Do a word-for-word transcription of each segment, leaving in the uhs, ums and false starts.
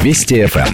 Вести эф эм.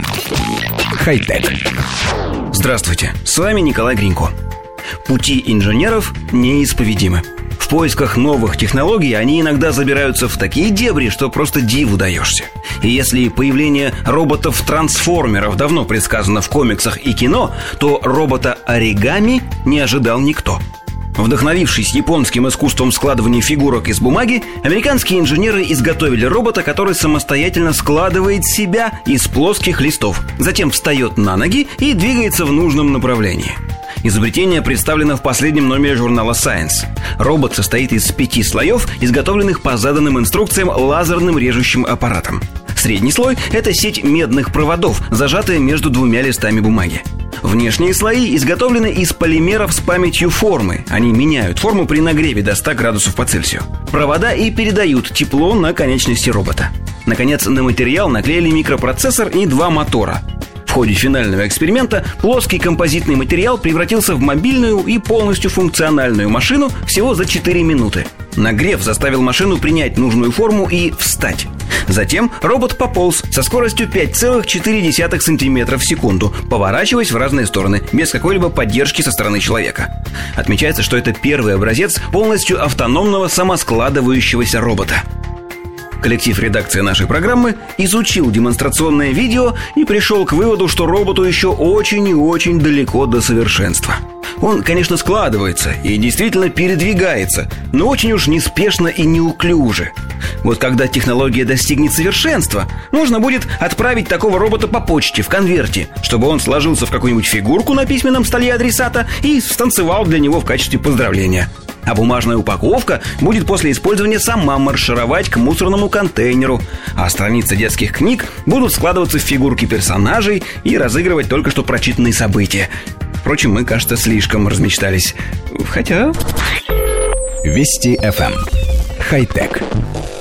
Хай-тек. Здравствуйте, с вами Николай Гринько. Пути инженеров неисповедимы. В поисках новых технологий они иногда забираются в такие дебри, что просто диву даешься. И если появление роботов-трансформеров давно предсказано в комиксах и кино, то робота-оригами не ожидал никто. Вдохновившись японским искусством складывания фигурок из бумаги, американские инженеры изготовили робота, который самостоятельно складывает себя из плоских листов, затем встает на ноги и двигается в нужном направлении. Изобретение представлено в последнем номере журнала Science. Робот состоит из пяти слоев, изготовленных по заданным инструкциям лазерным режущим аппаратом. Средний слой – это сеть медных проводов, зажатая между двумя листами бумаги. Внешние слои изготовлены из полимеров с памятью формы. Они меняют форму при нагреве до ста градусов по Цельсию. Провода и передают тепло на конечности робота. Наконец, на материал наклеили микропроцессор и два мотора. В ходе финального эксперимента плоский композитный материал превратился в мобильную и полностью функциональную машину всего за четыре минуты. Нагрев заставил машину принять нужную форму и встать. Затем робот пополз со скоростью пять целых четыре десятых сантиметра в секунду, поворачиваясь в разные стороны, без какой-либо поддержки со стороны человека. Отмечается, что это первый образец полностью автономного самоскладывающегося робота. Коллектив редакции нашей программы изучил демонстрационное видео и пришел к выводу, что роботу еще очень и очень далеко до совершенства. Он, конечно, складывается и действительно передвигается, но очень уж неспешно и неуклюже. Вот когда технология достигнет совершенства, нужно будет отправить такого робота по почте в конверте, чтобы он сложился в какую-нибудь фигурку на письменном столе адресата и станцевал для него в качестве поздравления. А бумажная упаковка будет после использования сама маршировать к мусорному контейнеру, а страницы детских книг будут складываться в фигурки персонажей и разыгрывать только что прочитанные события. Впрочем, мы, кажется, слишком размечтались. Хотя... Вести эф эм. Хай-тек.